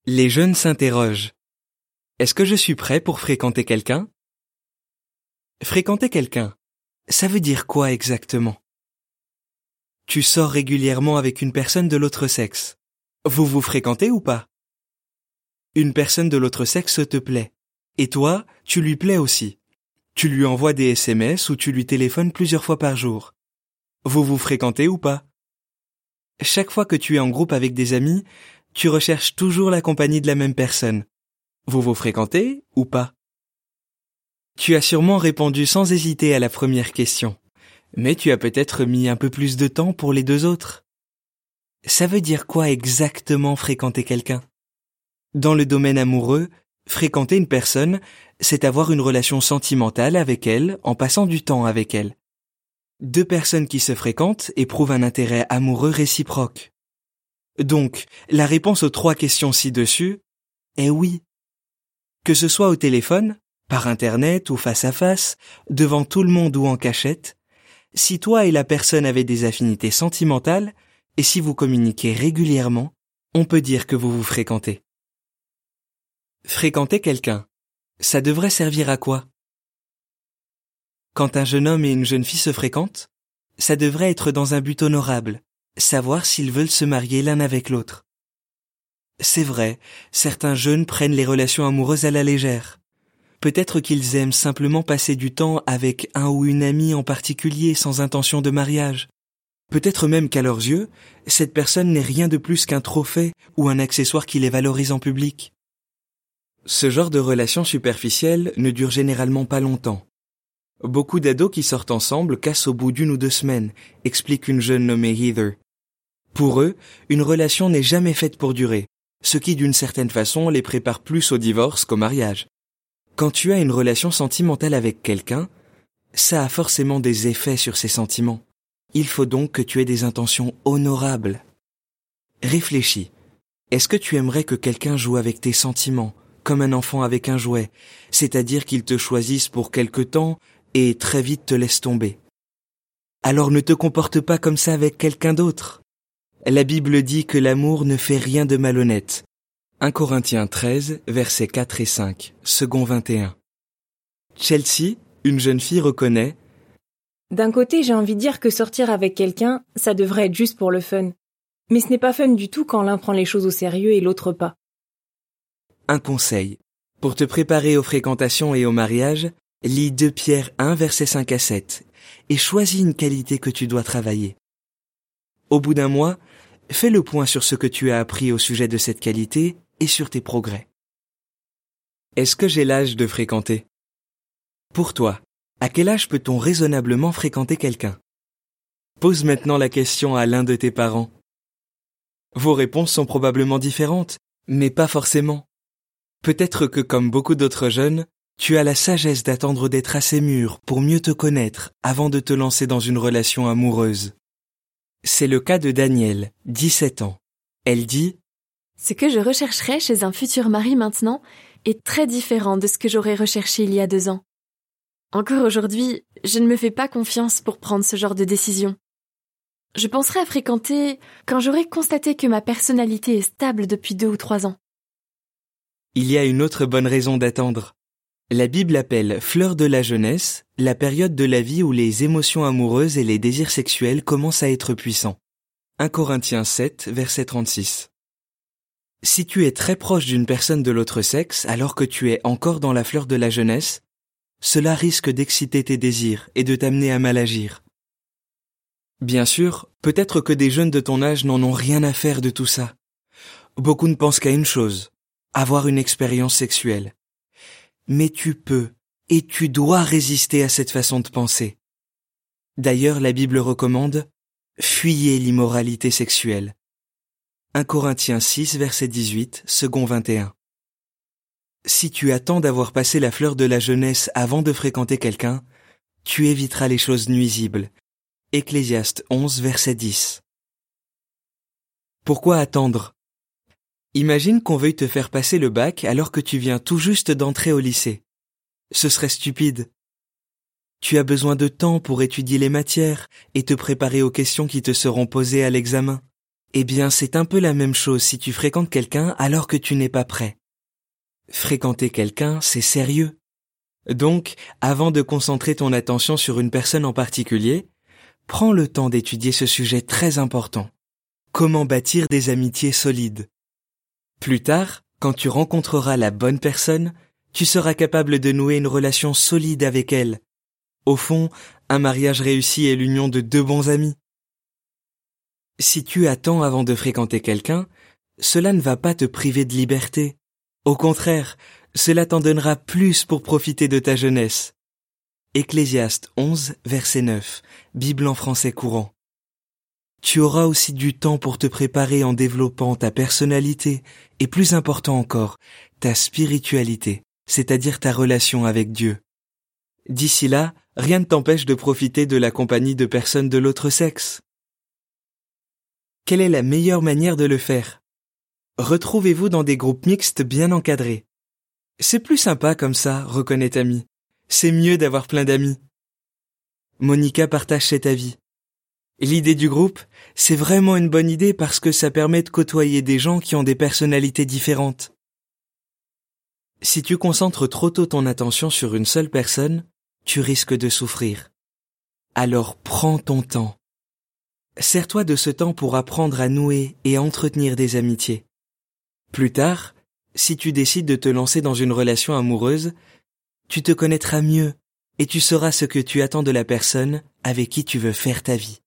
Les jeunes s'interrogent. Est-ce que je suis prêt pour fréquenter quelqu'un? Fréquenter quelqu'un, ça veut dire quoi exactement? Tu sors régulièrement avec une personne de l'autre sexe. Vous vous fréquentez ou pas? Une personne de l'autre sexe te plaît. Et toi, tu lui plais aussi. Tu lui envoies des SMS ou tu lui téléphones plusieurs fois par jour. Vous vous fréquentez ou pas? Chaque fois que tu es en groupe avec des amis, tu recherches toujours la compagnie de la même personne. Vous vous fréquentez ou pas? Tu as sûrement répondu sans hésiter à la première question, mais tu as peut-être mis un peu plus de temps pour les deux autres. Ça veut dire quoi exactement fréquenter quelqu'un? Dans le domaine amoureux, fréquenter une personne, c'est avoir une relation sentimentale avec elle en passant du temps avec elle. Deux personnes qui se fréquentent éprouvent un intérêt amoureux réciproque. Donc, la réponse aux 3 questions ci-dessus est oui. Que ce soit au téléphone, par Internet ou face à face, devant tout le monde ou en cachette, si toi et la personne avez des affinités sentimentales, et si vous communiquez régulièrement, on peut dire que vous vous fréquentez. Fréquenter quelqu'un, ça devrait servir à quoi? Quand un jeune homme et une jeune fille se fréquentent, ça devrait être dans un but honorable, savoir s'ils veulent se marier l'un avec l'autre. C'est vrai, certains jeunes prennent les relations amoureuses à la légère. Peut-être qu'ils aiment simplement passer du temps avec un ou une amie en particulier sans intention de mariage. Peut-être même qu'à leurs yeux, cette personne n'est rien de plus qu'un trophée ou un accessoire qui les valorise en public. Ce genre de relation superficielle ne dure généralement pas longtemps. Beaucoup d'ados qui sortent ensemble cassent au bout d'1 ou 2 semaines, explique une jeune nommée Heather. Pour eux, une relation n'est jamais faite pour durer, ce qui d'une certaine façon les prépare plus au divorce qu'au mariage. Quand tu as une relation sentimentale avec quelqu'un, ça a forcément des effets sur ses sentiments. Il faut donc que tu aies des intentions honorables. Réfléchis. Est-ce que tu aimerais que quelqu'un joue avec tes sentiments, comme un enfant avec un jouet, c'est-à-dire qu'il te choisisse pour quelque temps et très vite te laisse tomber? Alors ne te comporte pas comme ça avec quelqu'un d'autre. La Bible dit que l'amour ne fait rien de malhonnête. 1 Corinthiens 13, versets 4 et 5, second 21. Chelsea, une jeune fille, reconnaît: D'un côté, j'ai envie de dire que sortir avec quelqu'un, ça devrait être juste pour le fun. Mais ce n'est pas fun du tout quand l'un prend les choses au sérieux et l'autre pas. Un conseil. Pour te préparer aux fréquentations et au mariage, lis 2 Pierre 1, versets 5 à 7, et choisis une qualité que tu dois travailler. Au bout d'un mois, fais le point sur ce que tu as appris au sujet de cette qualité et sur tes progrès. Est-ce que j'ai l'âge de fréquenter? Pour toi, à quel âge peut-on raisonnablement fréquenter quelqu'un? Pose maintenant la question à l'un de tes parents. Vos réponses sont probablement différentes, mais pas forcément. Peut-être que comme beaucoup d'autres jeunes, tu as la sagesse d'attendre d'être assez mûr pour mieux te connaître avant de te lancer dans une relation amoureuse. C'est le cas de Danielle, 17 ans. Elle dit: Ce que je rechercherais chez un futur mari maintenant est très différent de ce que j'aurais recherché il y a 2 ans. Encore aujourd'hui, je ne me fais pas confiance pour prendre ce genre de décision. Je penserais à fréquenter quand j'aurai constaté que ma personnalité est stable depuis 2 ou 3 ans. Il y a une autre bonne raison d'attendre. La Bible appelle fleur de la jeunesse la période de la vie où les émotions amoureuses et les désirs sexuels commencent à être puissants. 1 Corinthiens 7, verset 36. Si tu es très proche d'une personne de l'autre sexe alors que tu es encore dans la fleur de la jeunesse, cela risque d'exciter tes désirs et de t'amener à mal agir. Bien sûr, peut-être que des jeunes de ton âge n'en ont rien à faire de tout ça. Beaucoup ne pensent qu'à une chose: avoir une expérience sexuelle. Mais tu peux et tu dois résister à cette façon de penser. D'ailleurs, la Bible recommande: fuyez l'immoralité sexuelle. 1 Corinthiens 6, verset 18, second 21. Si tu attends d'avoir passé la fleur de la jeunesse avant de fréquenter quelqu'un, tu éviteras les choses nuisibles. Ecclésiaste 11, verset 10. Pourquoi attendre? Imagine qu'on veuille te faire passer le bac alors que tu viens tout juste d'entrer au lycée. Ce serait stupide. Tu as besoin de temps pour étudier les matières et te préparer aux questions qui te seront posées à l'examen. Eh bien, c'est un peu la même chose si tu fréquentes quelqu'un alors que tu n'es pas prêt. Fréquenter quelqu'un, c'est sérieux. Donc, avant de concentrer ton attention sur une personne en particulier, prends le temps d'étudier ce sujet très important. Comment bâtir des amitiés solides. Plus tard, quand tu rencontreras la bonne personne, tu seras capable de nouer une relation solide avec elle. Au fond, un mariage réussi est l'union de deux bons amis. Si tu attends avant de fréquenter quelqu'un, cela ne va pas te priver de liberté. Au contraire, cela t'en donnera plus pour profiter de ta jeunesse. Ecclésiaste 11, verset 9, Bible en français courant. Tu auras aussi du temps pour te préparer en développant ta personnalité et, plus important encore, ta spiritualité, c'est-à-dire ta relation avec Dieu. D'ici là, rien ne t'empêche de profiter de la compagnie de personnes de l'autre sexe. Quelle est la meilleure manière de le faire? Retrouvez-vous dans des groupes mixtes bien encadrés. C'est plus sympa comme ça, reconnaît Tammy. C'est mieux d'avoir plein d'amis. Monica partage cet avis. L'idée du groupe, c'est vraiment une bonne idée parce que ça permet de côtoyer des gens qui ont des personnalités différentes. Si tu concentres trop tôt ton attention sur une seule personne, tu risques de souffrir. Alors prends ton temps. Sers-toi de ce temps pour apprendre à nouer et à entretenir des amitiés. Plus tard, si tu décides de te lancer dans une relation amoureuse, tu te connaîtras mieux et tu sauras ce que tu attends de la personne avec qui tu veux faire ta vie.